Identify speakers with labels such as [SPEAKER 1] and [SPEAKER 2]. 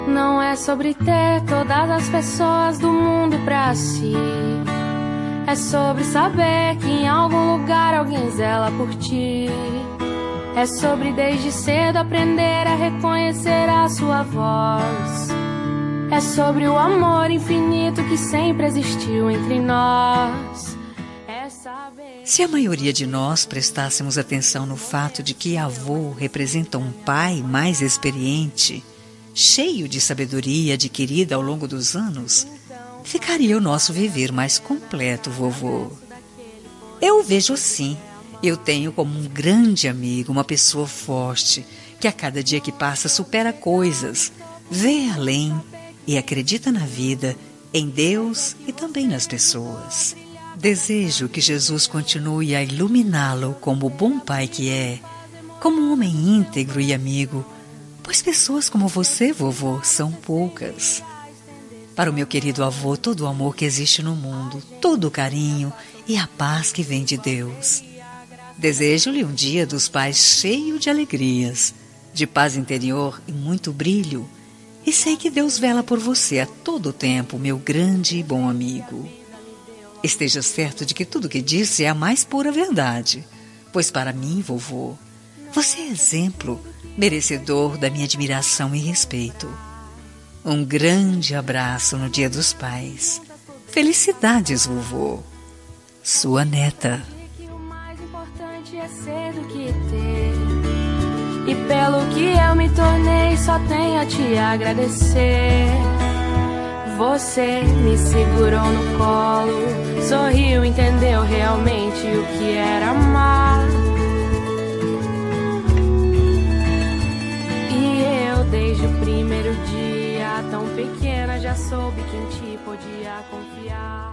[SPEAKER 1] Não é sobre ter todas as pessoas do mundo pra si. É sobre saber que em algum lugar alguém zela por ti. É sobre desde cedo aprender a reconhecer a sua voz. É sobre o amor infinito que sempre existiu entre nós. É saber...
[SPEAKER 2] Se a maioria de nós prestássemos atenção no fato de que avô representa um pai mais experiente, cheio de sabedoria adquirida ao longo dos anos, ficaria o nosso viver mais completo, vovô. Eu o vejo assim. Eu tenho como um grande amigo, uma pessoa forte, que a cada dia que passa supera coisas, vê além e acredita na vida, em Deus e também nas pessoas. Desejo que Jesus continue a iluminá-lo como o bom pai que é, como um homem íntegro e amigo, pois pessoas como você, vovô, são poucas. Para o meu querido avô, todo o amor que existe no mundo, todo o carinho e a paz que vem de Deus. Desejo-lhe um dia dos pais cheio de alegrias, de paz interior e muito brilho, e sei que Deus vela por você a todo o tempo, meu grande e bom amigo. Esteja certo de que tudo que disse é a mais pura verdade, pois para mim, vovô, você é exemplo, merecedor da minha admiração e respeito. Um grande abraço no Dia dos Pais. Felicidades, vovô. Sua neta.
[SPEAKER 1] É ser do que ter. E pelo que eu me tornei, só tenho a te agradecer. Você me segurou no colo, sorriu, entendeu realmente o que era amar. E eu desde o primeiro dia, tão pequena, já soube que em ti podia confiar.